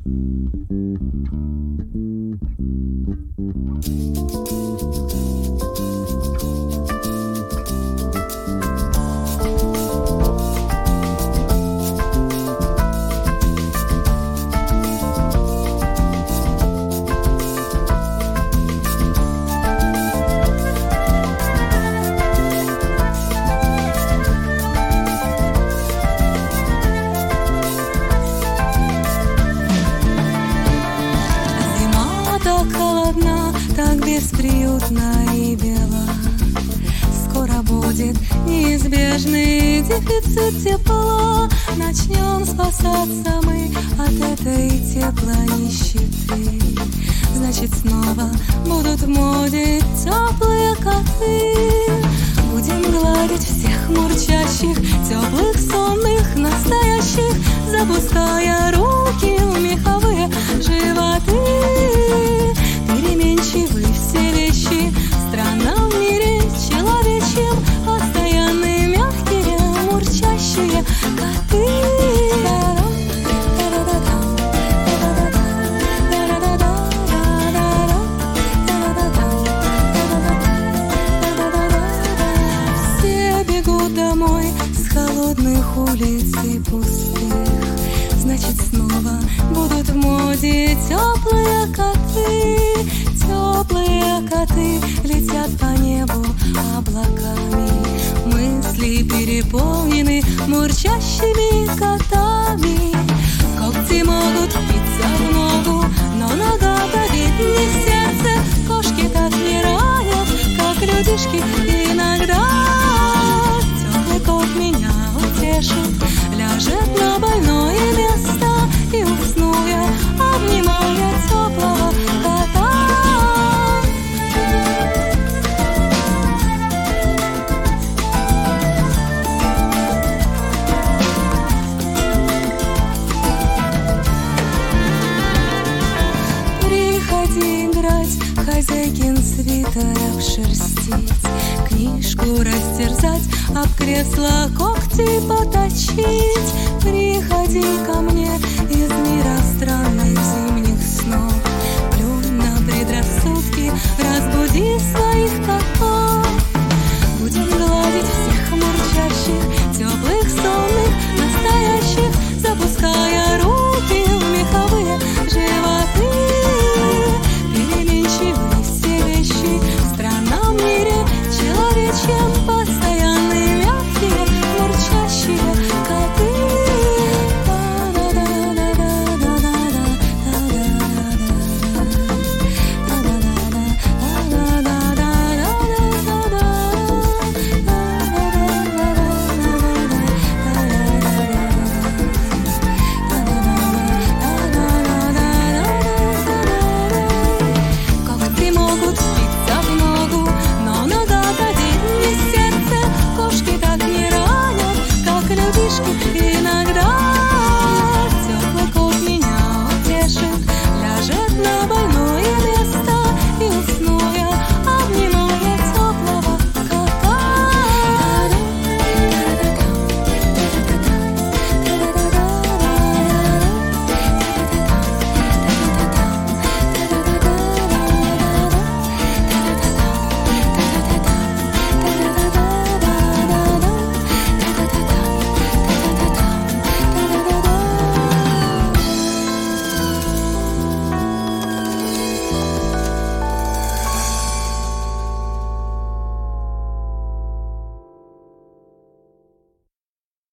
Бесприютна и бела. Скоро будет неизбежный дефицит тепла. Начнем спасаться мы от этой теплонищеты. Значит, снова будут в моде теплые коты. Будем гладить всех мурчащих, теплых, сонных, настоящих, запуская руки в меховые животы. Переменчивы все вещи, странно в мире человечьем, постоянные, мягкие, мурчащие коты. Все бегут домой с холодных улиц и пустых. Значит, снова будут в моде теплые коты. Теплые коты летят по небу облаками. Мысли переполнены мурчащими котами. Когти могут впиться в ногу, но нога давит не в сердце. Кошки-то отмирают, как людишки иногда. Теплый кот меня утешит, ляжет на больное место, и усну я, обнимая теплого кота. Приходи играть, хозяйкин свитер обшерстить, книжку растерзать, об кресло когти поточить. Приходи ко мне